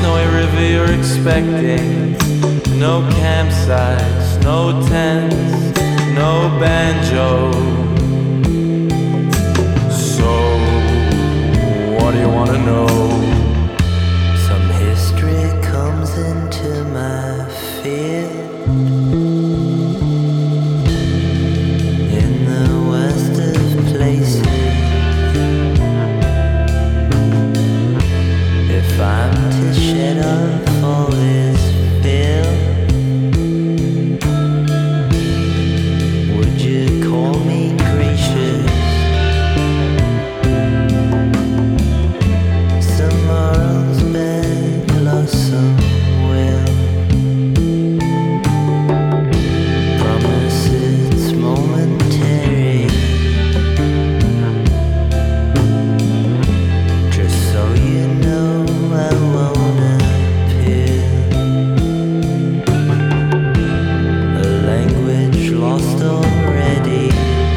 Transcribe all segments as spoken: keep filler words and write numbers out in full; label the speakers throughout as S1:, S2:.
S1: snowy river you're expecting. No campsites, no tents, no banjo. So, what do you want to know?
S2: Some history comes into my field. In the worst of places, if I'm to shed off all this film, would you call me gracious? Some morals beg, lost some will. Promise it's momentary, just so you know I won't appear. A language lost already.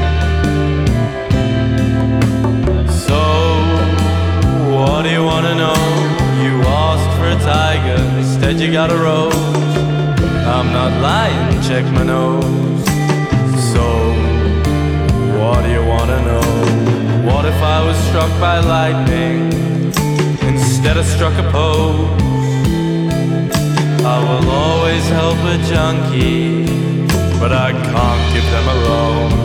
S1: So, what do you want to know? You asked for a tiger, instead you got a rose. I'm not lying, check my nose. So, what do you want to know? What if I was struck by lightning, instead I struck a pose? I will always help a junkie, but I can't give them a rose.